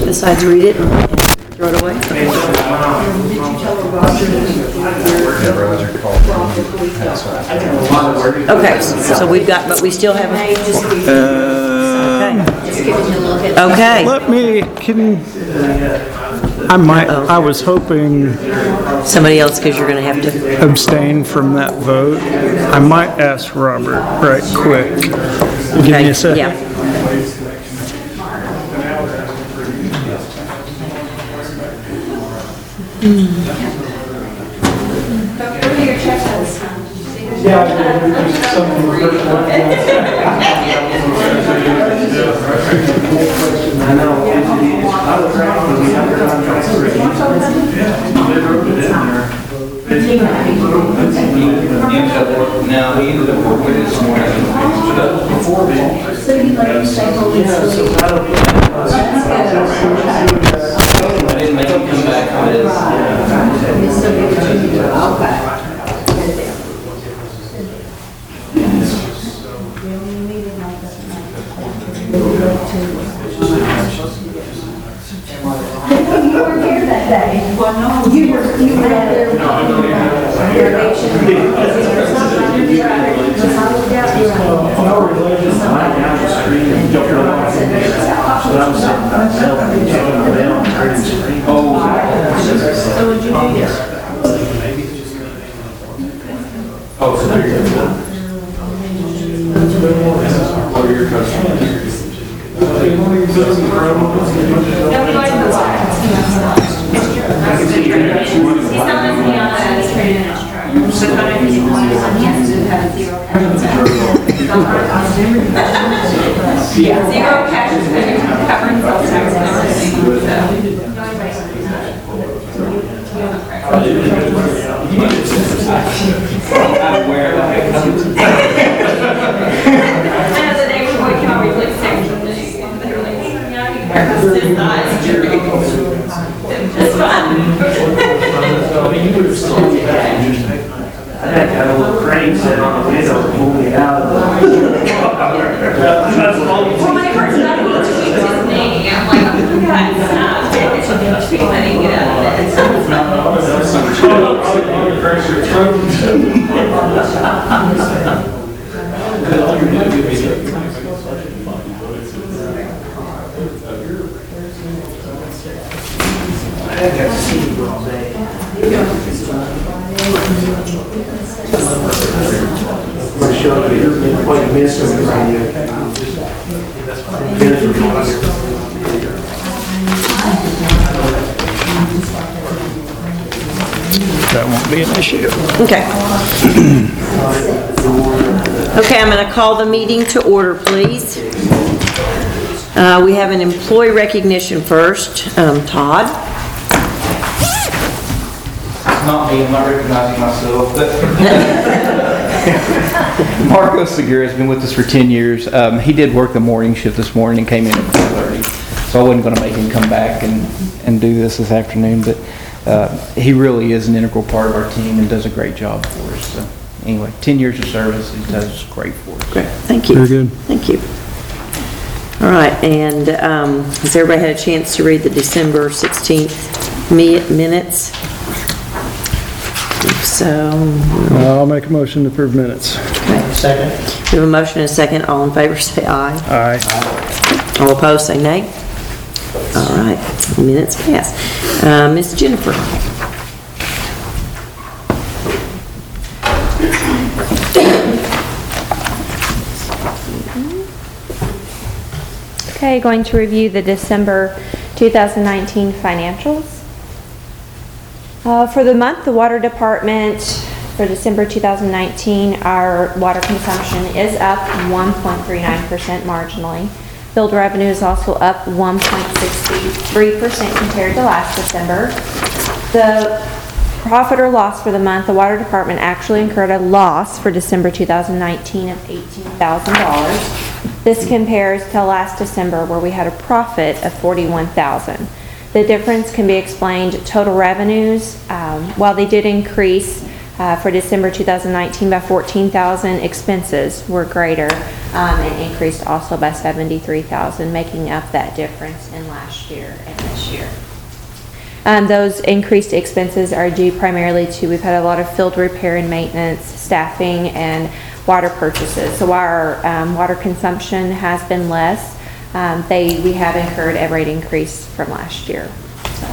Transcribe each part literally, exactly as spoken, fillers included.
besides read it and throw it away? Okay, so we've got, but we still have a... Okay. Okay. Let me, can, I might, I was hoping Somebody else, because you're going to have to... abstain from that vote. I might ask Robert right quick. Give me a second. Yeah. Now, he ended up working this morning. I didn't make him come back on his. You weren't here that day. Well, no. You were, you were there. So would you do this? Oh, so there you go. Oh, your customer. Zero cash is covering sales tax and everything. I'm aware of it. And the day before, you can always like section and they're like, yeah, you can this size. It's fun. I had to have a little crane set on the window to pull me out of the... Well, my first time was to eat his knee. I'm like, oh my God, stop. I didn't get out of I had to have seen you all day. I'm sure you're quite missing right here. That won't be an issue. Okay. Okay, I'm going to call the meeting to order, please. Uh, we have an employee recognition first. Um, Todd? Not me, I'm not recognizing myself, but Marco Segura has been with us for ten years. Um, he did work the morning shift this morning and came in at four thirty, so I wasn't going to make him come back and, and do this this afternoon, but uh, he really is an integral part of our team and does a great job for us. So anyway, ten years of service, he does great for us. Great, thank you. Very good. Thank you. All right, and um, has everybody had a chance to read the December sixteenth mi- minutes? So, I'll make a motion to approve minutes. okay. Second. We have a motion and a second. All in favor say aye. Aye. All opposed say nay. All right, minutes pass. Uh, Miss Jennifer. Okay, going to review the December two thousand nineteen financials. Uh, for the month, the water department, for December two thousand nineteen, our water consumption is up one point three nine percent marginally. Billed revenue is also up one point six three percent compared to last December. The profit or loss for the month, the water department actually incurred a loss for December two thousand nineteen of eighteen thousand dollars. This compares to last December where we had a profit of forty-one thousand dollars. The difference can be explained total revenues. Um, while they did increase uh, for December two thousand nineteen by fourteen thousand. Expenses were greater um, and increased also by seventy-three thousand, making up that difference in last year and this year. Um, those increased expenses are due primarily to, we've had a lot of field repair and maintenance, staffing, and water purchases. So our um, water consumption has been less. Um, they, we have incurred a rate increase from last year. So.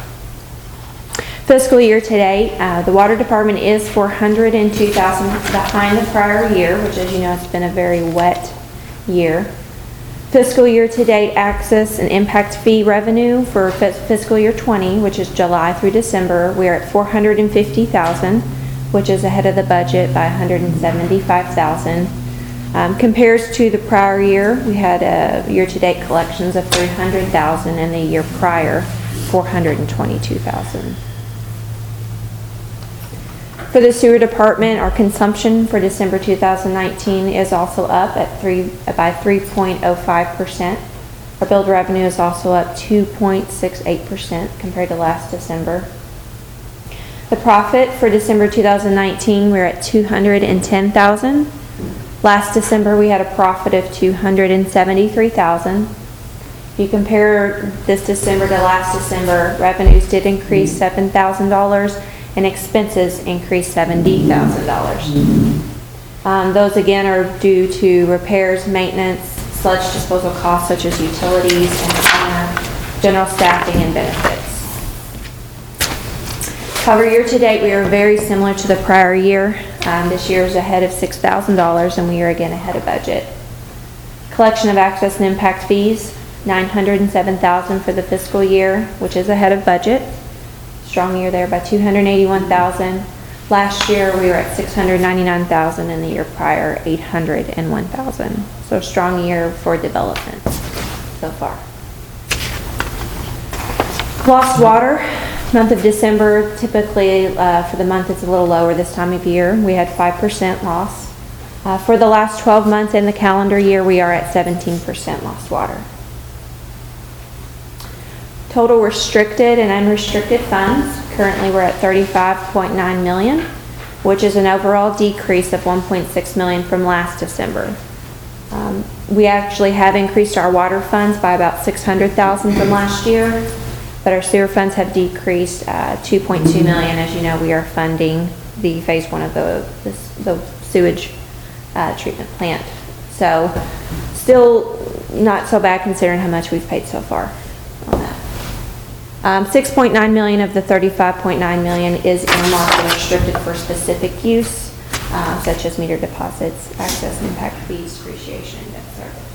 Fiscal year to date, uh, the water department is four hundred two thousand behind the prior year, which, as you know, it's been a very wet year. Fiscal year to date access and impact fee revenue for fiscal year twenty, which is July through December, we are at four hundred fifty thousand, which is ahead of the budget by one hundred seventy-five thousand. Um, compares to the prior year, we had a year-to-date collections of three hundred thousand, and the year prior, four hundred twenty-two thousand. For the sewer department, our consumption for December two thousand nineteen is also up at three by three point oh five percent. Our billed revenue is also up two point six eight percent compared to last December. The profit for December two thousand nineteen, we're at two hundred ten thousand. Last December, we had a profit of two hundred seventy-three thousand. If you compare this December to last December, revenues did increase seven thousand dollars. And expenses increased seventy thousand dollars. Um, those again are due to repairs, maintenance, sludge disposal costs such as utilities and uh, general staffing and benefits. However, year to date, we are very similar to the prior year. Um, this year is ahead of six thousand dollars, and we are again ahead of budget. Collection of access and impact fees, nine hundred seven thousand dollars for the fiscal year, which is ahead of budget. Strong year there by two hundred eighty-one thousand. Last year we were at six hundred ninety-nine thousand, and the year prior eight hundred one thousand. So a strong year for development so far. Lost water, month of December, typically uh, for the month it's a little lower this time of year. We had five percent loss. Uh, for the last twelve months in the calendar year, we are at seventeen percent lost water. Total restricted and unrestricted funds, currently we're at thirty-five point nine million, which is an overall decrease of one point six million from last December. Um, we actually have increased our water funds by about six hundred thousand from last year, but our sewer funds have decreased uh, two point two million. As you know, we are funding the phase one of the, the, the sewage uh, treatment plant. So still not so bad considering how much we've paid so far on that. Um, six point nine million of the thirty-five point nine million is earmarked and restricted for specific use, uh, such as meter deposits, access and impact fees, depreciation, and debt service.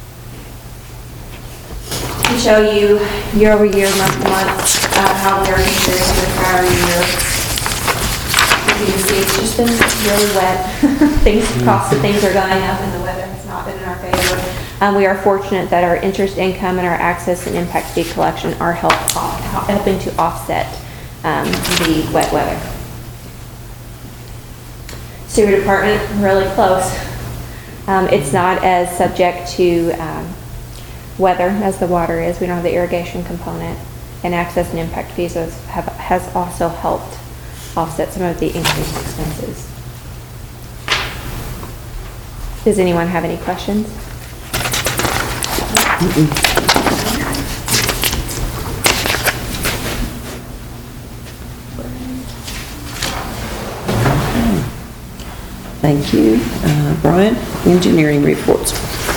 We show you year over year, month to month, uh, how we are compared to the prior year. As you can see, it's just been really wet. Things, costs of things are going up, and the weather has not been in our favor. Um, we are fortunate that our interest income and our access and impact fee collection are help, helping to offset um, the wet weather. Sewer department, really close. Um, it's not as subject to um, weather as the water is. We don't have the irrigation component, and access and impact fees has, have, has also helped offset some of the increased expenses. Does anyone have any questions? Thank you. Uh, Brian, engineering reports.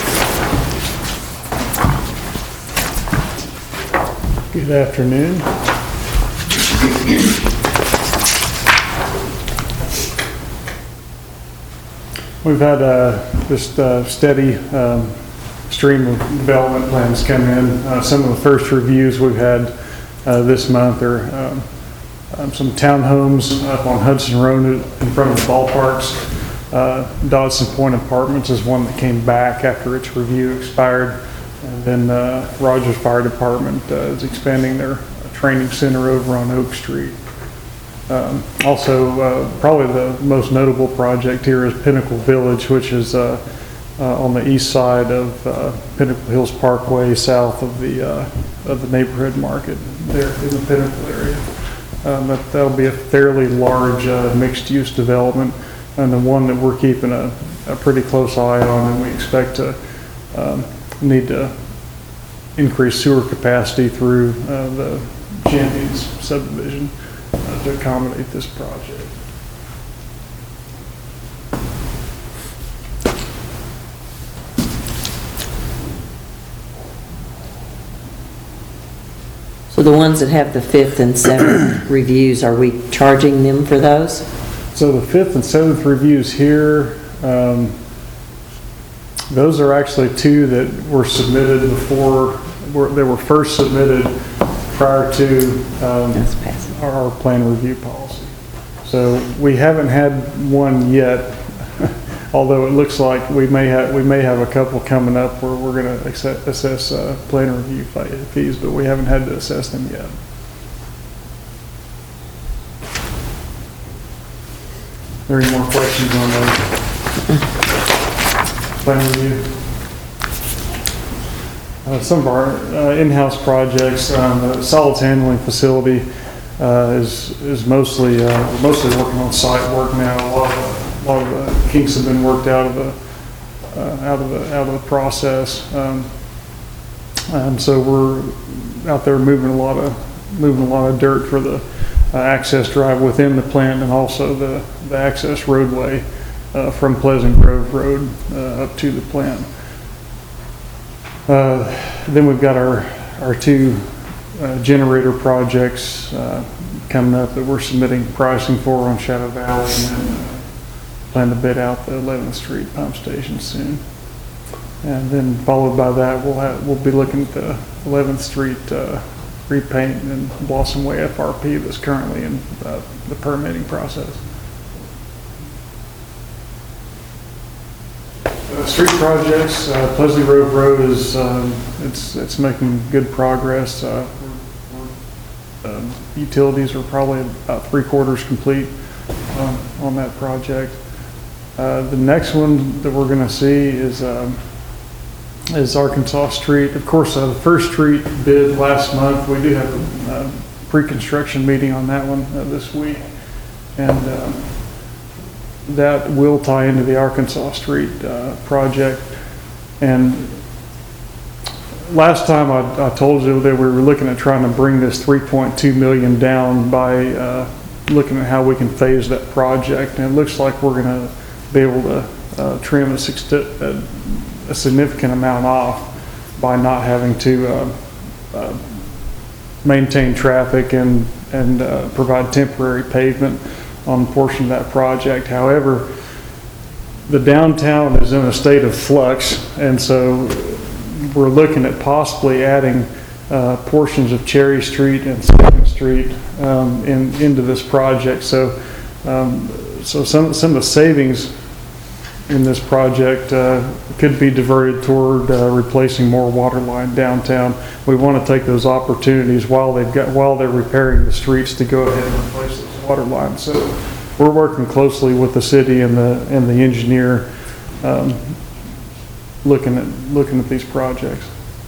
Good afternoon. We've had uh, just uh, steady um, stream of development plans come in. Uh, some of the first reviews we've had uh, this month are um, um, some townhomes up on Hudson Road in front of the ballparks. Uh, Dodson Point Apartments is one that came back after its review expired. And then uh, Rogers Fire Department uh, is expanding their training center over on Oak Street. Um, also, uh, probably the most notable project here is Pinnacle Village, which is uh, uh, on the east side of uh, Pinnacle Hills Parkway, south of the uh, of the neighborhood market there in the Pinnacle area. Um, that, that'll be a fairly large uh, mixed-use development, and the one that we're keeping a, a pretty close eye on, and we expect to um, need to increase sewer capacity through uh, the Champions subdivision uh, to accommodate this project. So the ones that have the fifth and seventh reviews, are we charging them for those? So the fifth and seventh reviews here, um, those are actually two that were submitted before, were, they were first submitted prior to um, That's passing. our, our plan review policy. So we haven't had one yet, although it looks like we may have, we may have a couple coming up where we're gonna accept, assess uh, plan review fees, but we haven't had to assess them yet. Are there any more questions on those? Plan review? Uh, some of our uh, in-house projects, um, the solids handling facility uh, is is mostly uh, we're mostly working on site work now. A lot of, a lot of the kinks have been worked out of the uh, out of the out of the process, um, and so we're out there moving a lot of moving a lot of dirt for the uh, access drive within the plant, and also the the access roadway uh, from Pleasant Grove Road uh, up to the plant. Uh, then we've got our, our two uh, generator projects uh, coming up that we're submitting pricing for on Shadow Valley, and then uh, plan to bid out the eleventh Street pump station soon. And then followed by that, we'll have, we'll be looking at the eleventh Street uh, repaint and Blossom Way F R P that's currently in uh, the permitting process. Uh, street projects, uh, Pleasant Grove Road is, um, it's, it's making good progress. Uh, we're- we're, um, Utilities are probably about three quarters complete um, on that project. Uh, The next one that we're gonna see is, um, is Arkansas Street. Of course, uh, the First Street bid last month. We do have a uh, pre-construction meeting on that one uh, this week. And um, that will tie into the Arkansas Street uh, project. And last time I, I told you that we were looking at trying to bring this three point two million down by uh, looking at how we can phase that project. And it looks like we're going to be able to uh, trim a, sixti- a, a significant amount off by not having to uh, uh, maintain traffic and, and uh, provide temporary pavement on a portion of that project. However, the downtown is in a state of flux, and so we're looking at possibly adding uh, portions of Cherry Street and Second Street um, in, into this project. So, um, so some some of the savings in this project uh, could be diverted toward uh, replacing more water line downtown. We want to take those opportunities while they've got while they're repairing the streets to go ahead and replace those water lines. So we're working closely with the city and the and the engineer, um, looking at looking at these projects.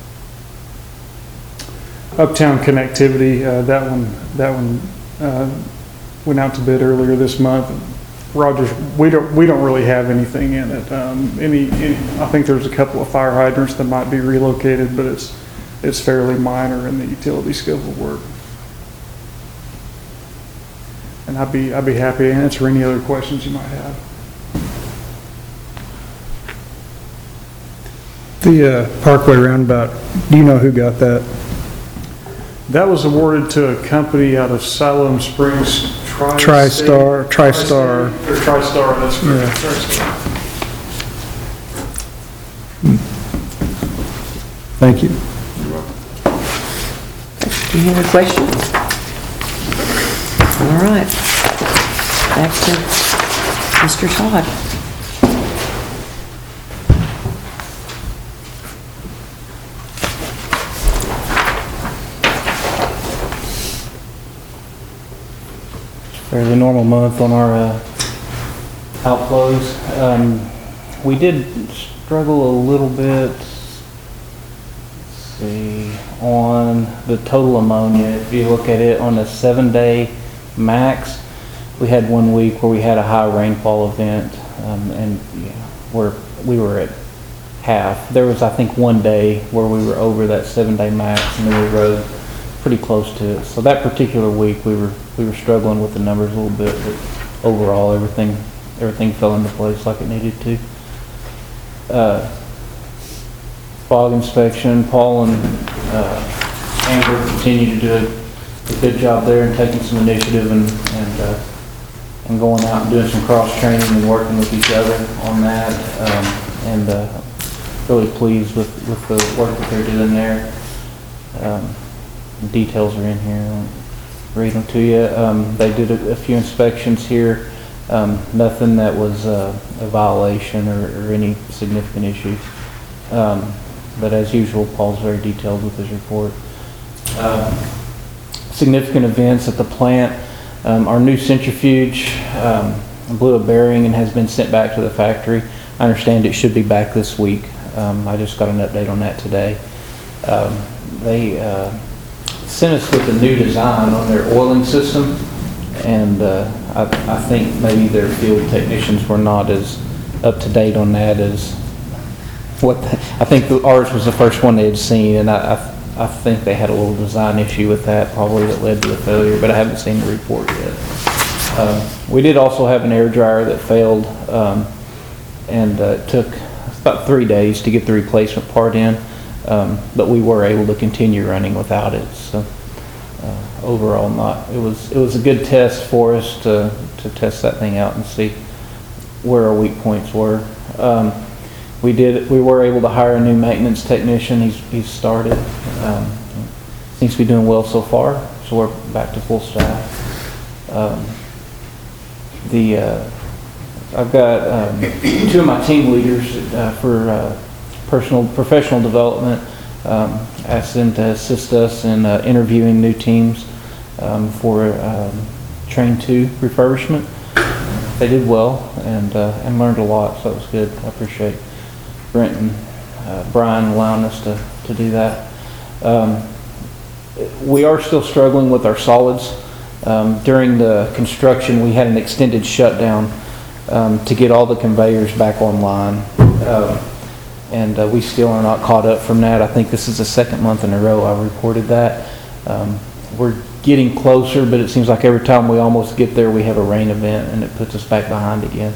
Uptown connectivity, uh, that one that one uh, went out to bid earlier this month. Rogers, we don't we don't really have anything in it. Um, any, any, I think there's a couple of fire hydrants that might be relocated, but it's it's fairly minor in the utility scope of work. And I'd be I'd be happy to answer any other questions you might have. The uh, Parkway roundabout, do you know who got that? That was awarded to a company out of Siloam Springs. TriStar, TriStar. Or TriStar, that's correct. Yeah. TriStar. Thank you. Any other questions? All right. Back to Mister Todd. Fairly normal month on our uh, outflows. Um, we did struggle a little bit, let's see, on the total ammonia. If you look at it on a seven-day max. We had one week where we had a high rainfall event, um, and yeah, where we were at half. There was, I think, one day where we were over that seven-day max, and then we rode pretty close to it. So that particular week, we were we were struggling with the numbers a little bit, but overall, everything everything fell into place like it needed to. Uh, fog inspection, Paul and uh, Amber continue to do a, a good job there and taking some initiative and and uh, and going out and doing some cross training and working with each other on that. Um, and uh, really pleased with with the work that they're doing there. Um, details are in here. I'll read them to you. Um, they did a, a few inspections here. Um, nothing that was uh, a violation or, or any significant issues. Um, but as usual, Paul's very detailed with his report. Um, significant events at the plant. Um, our new centrifuge um, blew a bearing and has been sent back to the factory. I understand it should be back this week. Um, I just got an update on that today. Um, they uh, sent us with a new design on their oiling system, and uh, I, I think maybe their field technicians were not as up to date on that as what the, I think the, ours was the first one they had seen, and I, I, I think they had a little design issue with that probably that led to the failure, but I haven't seen the report yet. Um, we did also have an air dryer that failed, um, and uh, it took about three days to get the replacement part in. Um, but we were able to continue running without it. So uh, overall, not it was it was a good test for us to to test that thing out and see where our weak points were. Um, we did we were able to hire a new maintenance technician. He's he's started. Um, seems to be doing well so far. So we're back to full staff. Um, the uh, I've got um, two of my team leaders uh, for. Uh, personal professional development, um, asked them to assist us in uh, interviewing new teams um, for um, Train two refurbishment. They did well and uh, and learned a lot, so it was good. I appreciate Brent and uh, Brian allowing us to, to do that. Um, we are still struggling with our solids. Um, during the construction, we had an extended shutdown um, to get all the conveyors back online. Um, And uh, we still are not caught up from that. I think this is the second month in a row I reported that. Um, we're getting closer, but it seems like every time we almost get there, we have a rain event, and it puts us back behind again.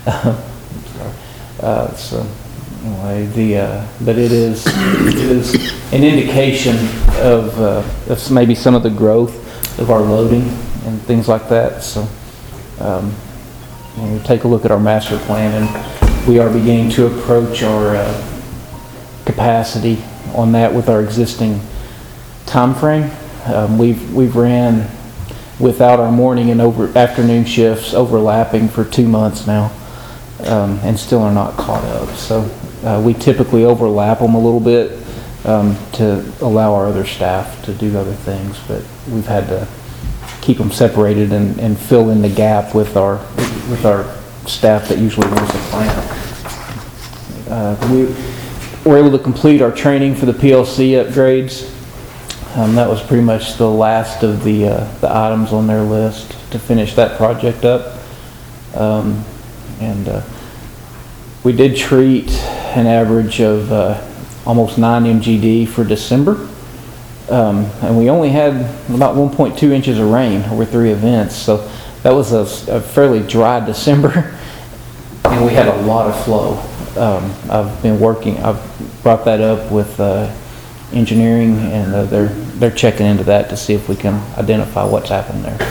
uh, so anyway, the uh, but it is it is an indication of, uh, of maybe some of the growth of our loading and things like that. So um, when we take a look at our master plan, and we are beginning to approach our uh, capacity on that with our existing time frame. Um, we've we've ran without our morning and over afternoon shifts overlapping for two months now, um, and still are not caught up. So uh, we typically overlap them a little bit um, to allow our other staff to do other things, but we've had to keep them separated and, and fill in the gap with our with our staff that usually runs the plant. Uh, we were able to complete our training for the P L C upgrades. Um, that was pretty much the last of the uh, the items on their list to finish that project up. Um, and uh, we did treat an average of uh, almost nine M G D for December. Um, and we only had about one point two inches of rain over three events. So that was a, a fairly dry December, and we had a lot of flow. Um, I've been working, I've brought that up with uh, engineering, and uh, they're they're checking into that to see if we can identify what's happened there.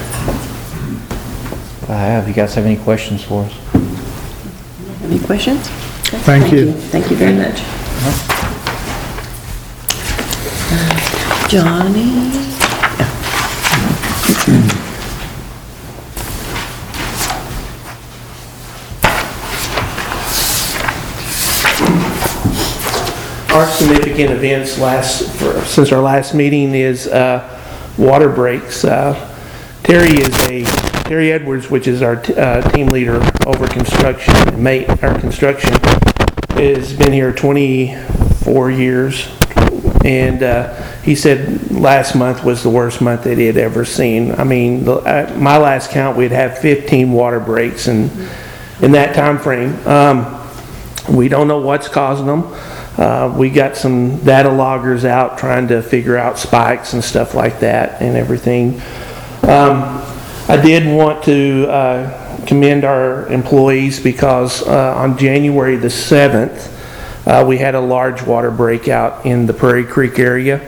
I have. You guys have any questions for us? Any questions? Thank you. Thank you very much. Uh, Johnny? Our significant events last, for, since our last meeting is uh, water breaks. Uh, Terry is a, Terry Edwards, which is our t- uh, team leader over construction, mate, our construction, has been here twenty-four years, and uh, he said last month was the worst month that he had ever seen. I mean, the- at my last count, we'd have fifteen water breaks in, in that time frame. Um, we don't know what's causing them. Uh, we got some data loggers out trying to figure out spikes and stuff like that and everything. Um, I did want to uh, commend our employees because uh, on January the seventh, uh, we had a large water breakout in the Prairie Creek area.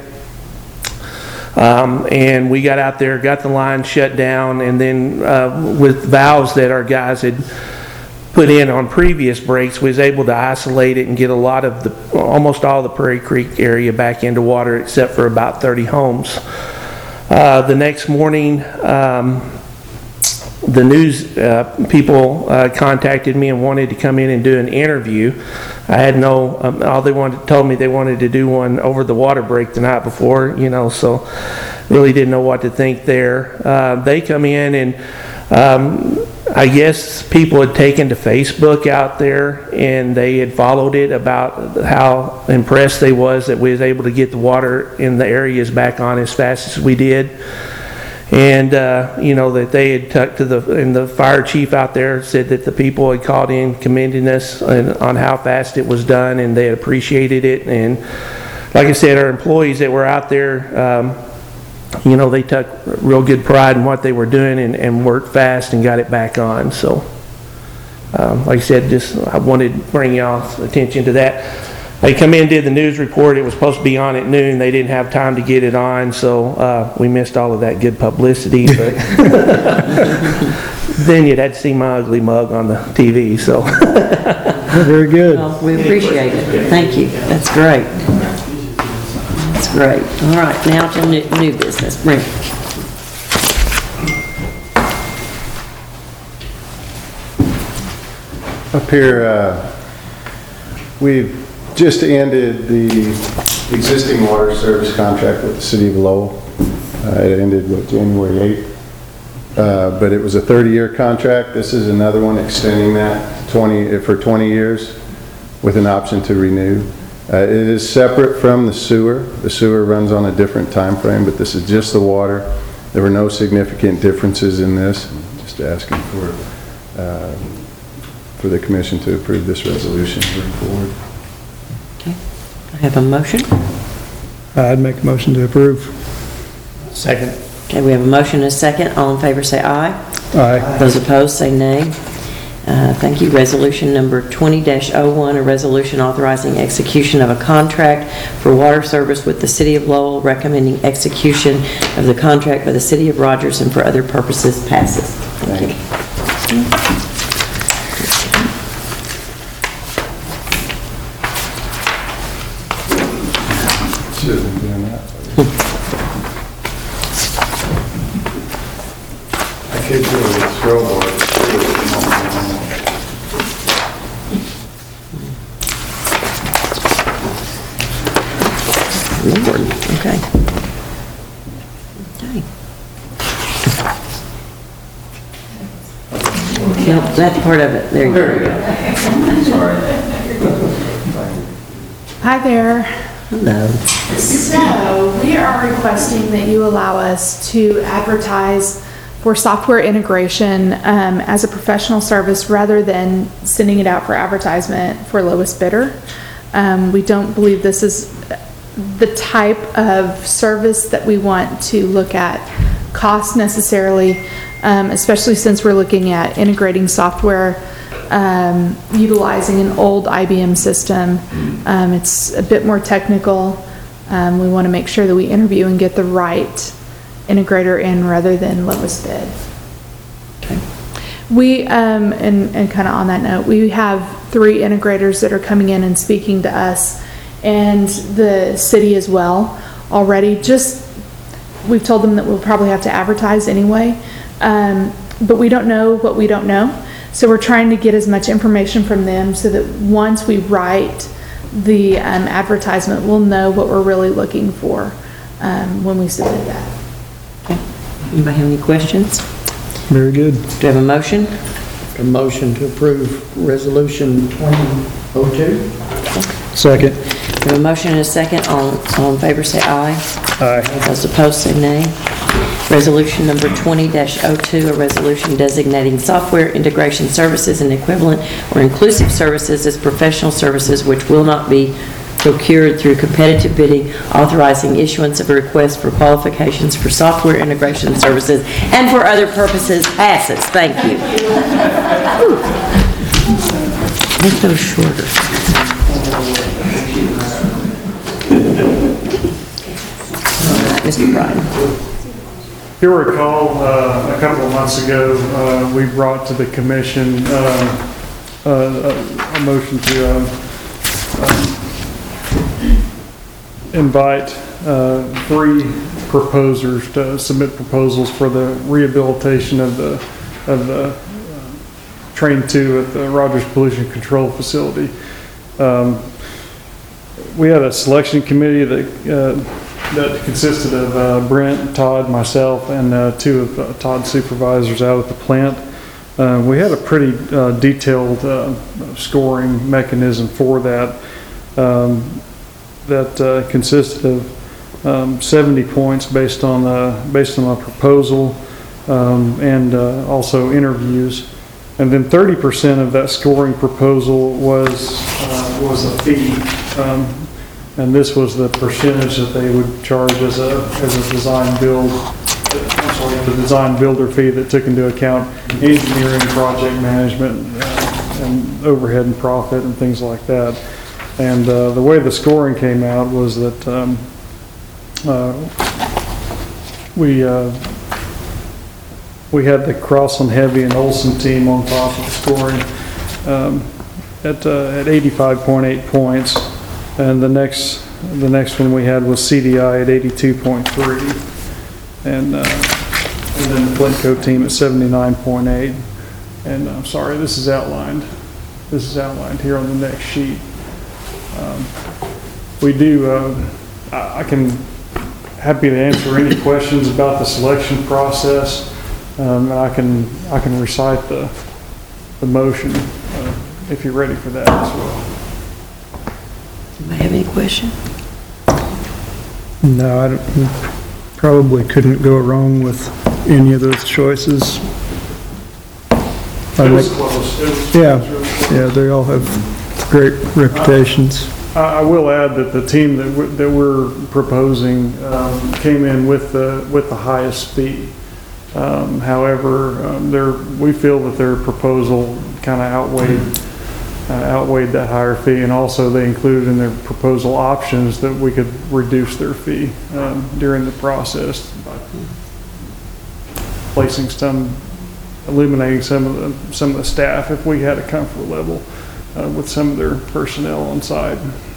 Um, and we got out there, got the line shut down, and then uh, with valves that our guys had put in on previous breaks, we was able to isolate it and get a lot of the, almost all the Prairie Creek area back into water except for about thirty homes. Uh, the next morning, um, the news uh, people uh, contacted me and wanted to come in and do an interview. I had no, um, all they wanted, told me they wanted to do one over the water break the night before, you know, so really didn't know what to think there. Uh, they come in and um, I guess people had taken to Facebook out there and they had followed it about how impressed they was that we was able to get the water in the areas back on as fast as we did. And, uh, you know, that they had tucked to the, and the fire chief out there said that the people had called in commending us on, on how fast it was done and they appreciated it. And like I said, our employees that were out there, um, you know, they took real good pride in what they were doing and, and worked fast and got it back on. So, um, like I said, just I wanted to bring y'all's attention to that. They come in, did the news report. It was supposed to be on at noon. They didn't have time to get it on, so uh, we missed all of that good publicity. But then you'd have to see my ugly mug on the T V. So Very good. Well, we appreciate it. Thank you. That's great. That's great. All right, now to new, new business. Brent. Up here, uh, we've just ended the existing water service contract with the city of Lowell. Uh, it ended with January eighth, uh, but it was a thirty-year contract. This is another one extending that twenty for twenty years with an option to renew. Uh, it is separate from the sewer. The sewer runs on a different time frame, but this is just the water. There were no significant differences in this. I'm just asking for uh, for the commission to approve this resolution moving forward. Okay. I have a motion. I'd make a motion to approve. second. Okay, we have a motion and a second. All in favor say aye. Aye. Those opposed say nay. Uh, Thank you. Resolution number twenty dash oh one, a resolution authorizing execution of a contract for water service with the City of Lowell, recommending execution of the contract by the City of Rogers and for other purposes passes. Thank you. Should have been doing that. I could do it with scroll board. Lord, okay. Okay. Yep, that's part of it. There you go. Hi there. Hello. So, we are requesting that you allow us to advertise for software integration um, as a professional service rather than sending it out for advertisement for lowest bidder. Um, we don't believe this is the type of service that we want to look at cost necessarily, um, especially since we're looking at integrating software Um, utilizing an old I B M system. Um, it's a bit more technical. Um, we want to make sure that we interview and get the right integrator in rather than lowest bid. Okay. We, um, and, and kind of on that note, we have three integrators that are coming in and speaking to us and the city as well already. Just, we've told them that we'll probably have to advertise anyway, um, but we don't know what we don't know. So we're trying to get as much information from them so that once we write the um, advertisement, we'll know what we're really looking for um, when we submit that. Okay. Anybody have any questions? Very good. Do you have a motion? A motion to approve resolution twenty oh two. Second. We have a motion and a second. All, all in favor say aye. Aye. Those opposed say nay. Resolution number twenty dash oh two, a resolution designating software integration services and equivalent or inclusive services as professional services which will not be procured through competitive bidding, authorizing issuance of a request for qualifications for software integration services and for other purposes passes. Thank you. Make those shorter. All right, Mister Bryan. If you recall, uh, a couple of months ago, uh, we brought to the commission um, uh, a motion to um, um, invite uh, three proposers to submit proposals for the rehabilitation of the of the uh, Train two at the Rogers Pollution Control Facility. Um, we had a selection committee that uh, that consisted of uh, Brent, Todd, myself, and uh, two of uh, Todd's supervisors out at the plant. Uh, we had a pretty uh, detailed uh, scoring mechanism for that um, that uh, consisted of um, seventy points based on uh, based on a proposal um, and uh, also interviews, and then thirty percent of that scoring proposal was uh, was a fee. Um, And this was the percentage that they would charge as a, as a design build, I'm sorry, the design builder fee that took into account engineering, project management, uh, and overhead and profit and things like that. And uh, the way the scoring came out was that um, uh, we uh, we had the Crosland Heavy and Olson team on top of the scoring um, at uh, at eighty-five point eight points. And the next, the next one we had was C D I at eighty-two point three, and uh, and then the Flintco team at seventy-nine point eight. And I'm sorry, this is outlined. This is outlined here on the next sheet. Um, we do. Uh, I, I can happy to answer any questions about the selection process, um, and I can I can recite the the motion uh, if you're ready for that as well. Anybody have any question? No, I don't, probably couldn't go wrong with any of those choices. I It was make- close. It was- Yeah, it was really close. yeah, they all have great reputations. I I will add that the team that we're, that we're proposing um, came in with the, with the highest fee. Um, However, um, their, we feel that their proposal kind of outweighed, uh, outweighed that higher fee, and also they included in their proposal options that we could reduce their fee um, during the process by placing some, eliminating some of the, some of the staff if we had a comfort level uh, with some of their personnel on site.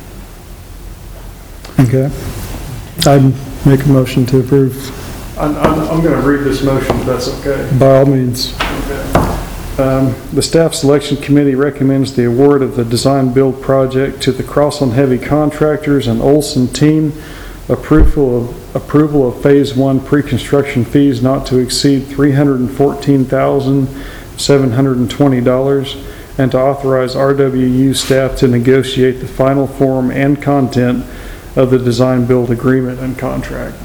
Okay. I'd make a motion to approve I'm, I'm, I'm going to read this motion, if that's okay. by all means. Um, The staff selection committee recommends the award of the design build project to the Crosland Heavy Contractors and Olson team. Approval of, approval of phase one pre-construction fees not to exceed three hundred fourteen thousand seven hundred twenty dollars, and to authorize R W U staff to negotiate the final form and content of the design build agreement and contract.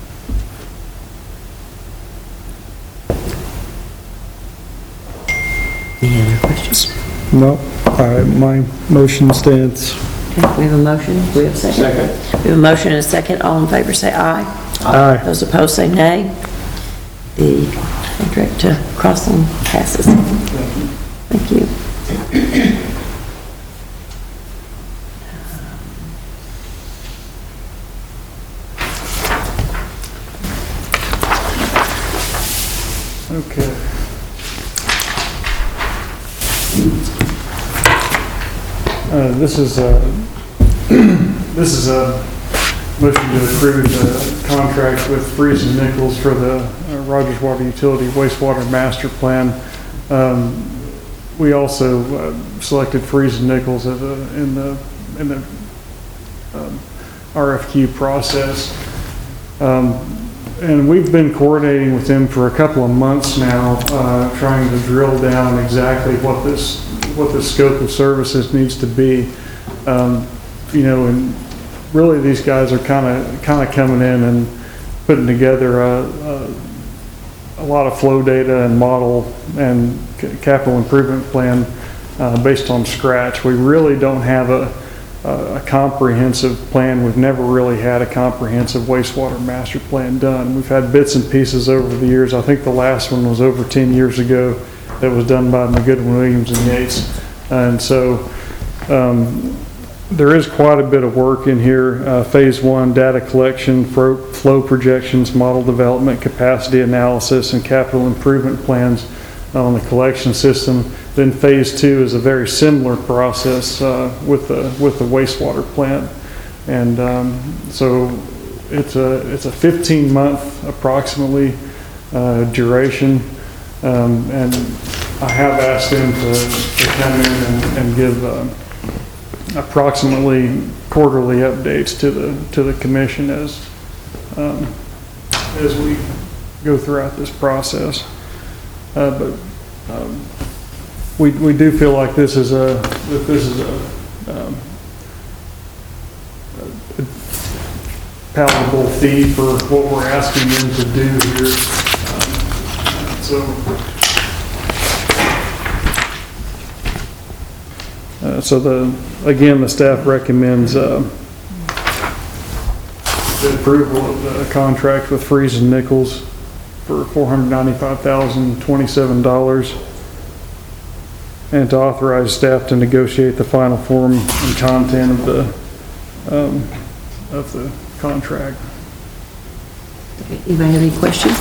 Any other questions? No, all right, my motion stands. Okay, we have a motion. We have a second. Second. We have a motion and a second. All in favor say aye. Aye. Those opposed say nay. The contract to Crossland passes. Thank you. Okay. Uh, This is a, this is a motion to approve the contract with Freeze and Nichols for the uh, Rogers Water Utility wastewater master plan. Um, We also uh, selected Freeze and Nichols as a, in the, in the um, R F Q process. Um, And we've been coordinating with them for a couple of months now, uh, trying to drill down exactly what this, what the scope of services needs to be. Um, you know, and really, these guys are kind of, kind of coming in and putting together a, a, a lot of flow data and model and c- capital improvement plan uh, based on scratch. We really don't have a, a comprehensive plan. We've never really had a comprehensive wastewater master plan done. We've had bits and pieces over the years. I think the last one was over ten years ago that was done by McGoodwin, Williams and Yates. And so um, there is quite a bit of work in here. Uh, phase one, data collection, fro- flow projections, model development, capacity analysis, and capital improvement plans on the collection system. Then phase two is a very similar process uh, with the with the wastewater plant, and um, so it's a it's a fifteen month approximately uh, duration, um, and I have asked them to, to come in and, and give uh, approximately quarterly updates to the to the commission as um, as we go throughout this process, uh, but. Um, We, we do feel like this is a, that this is a, um, a palatable fee for what we're asking them to do here. Um, So, uh, so the, again, the staff recommends, uh, the approval of the contract with Freeze and Nichols for four hundred ninety-five thousand twenty-seven dollars. And to authorize staff to negotiate the final form and content of the, um, of the contract. Anybody have any questions?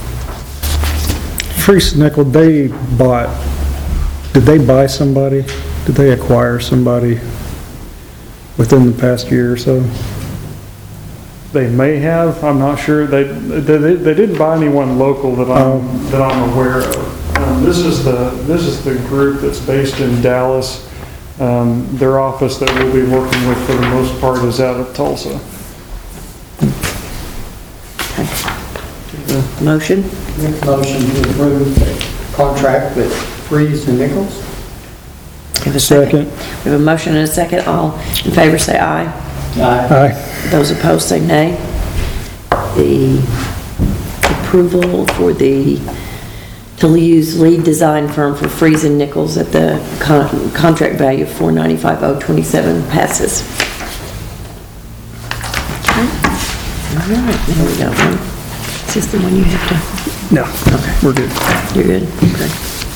Freese Nickel, they bought, did they buy somebody? Did they acquire somebody within the past year or so? They may have, I'm not sure. They, they, they didn't buy anyone local that I'm, that I'm aware of. Um, this is the, this is the group that's based in Dallas. Um, their office that we'll be working with for the most part is out of Tulsa. Okay. Motion? Make a motion to approve the contract with Freeze and Nichols. Have a second. We have a motion and a second. All in favor say aye. Aye. Aye. Those opposed say nay. The approval for the, to use lead design firm for Freeze and Nichols at the con contract value of four hundred ninety-five thousand twenty-seven passes. Okay. All right, now we got one. Is this the one you have to? No. Okay. We're good. You're good? Okay.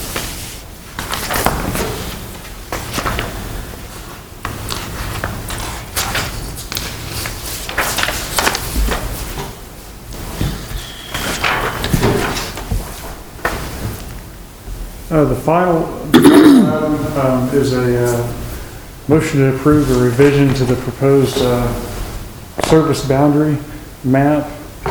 Uh, the final, the final item um, is a uh, motion to approve a revision to the proposed uh, service boundary map.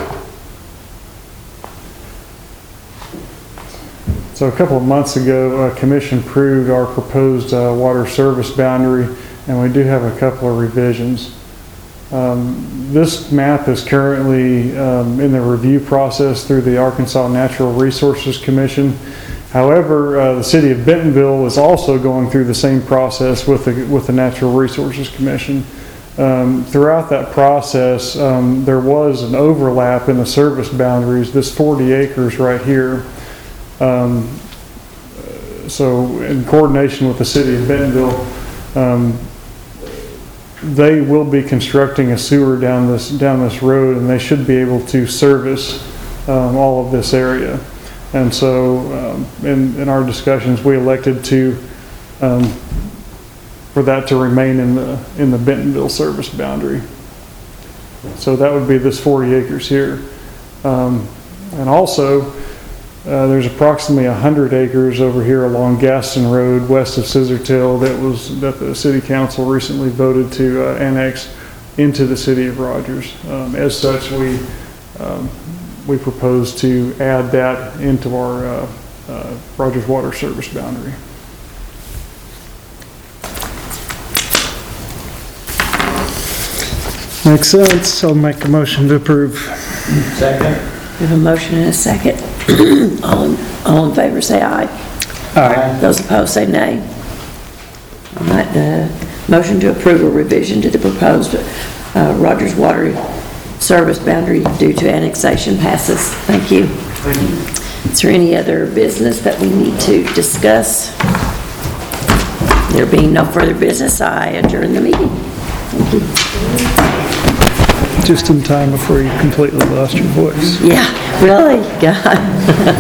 So a couple of months ago, uh, Commission approved our proposed uh, water service boundary, and we do have a couple of revisions. Um, this map is currently um, in the review process through the Arkansas Natural Resources Commission. However, uh, the city of Bentonville is also going through the same process with the, with the Natural Resources Commission. Um, throughout that process, um, there was an overlap in the service boundaries, this forty acres right here. Um, so in coordination with the city of Bentonville, um, they will be constructing a sewer down this, down this road, and they should be able to service um, all of this area. And so um, in, in our discussions, we elected to, um, for that to remain in the, in the Bentonville service boundary. So that would be this forty acres here. Um, and also, uh, there's approximately one hundred acres over here along Gaston Road, west of Scissortail, that was, that the city council recently voted to uh, annex into the city of Rogers. Um, as such, we, um, we propose to add that into our uh, uh, Rogers Water Service boundary. Makes sense. I'll make a motion to approve. Second. We have a motion and a second. All in, all in favor say aye. Aye. Those opposed say nay. All right, the motion to approve a revision to the proposed uh, Rogers Water Service boundary due to annexation passes. Thank you. Is there any other business that we need to discuss? There being no further business, I adjourn the meeting. Thank you. Just in time before you completely lost your voice. Yeah, really, God.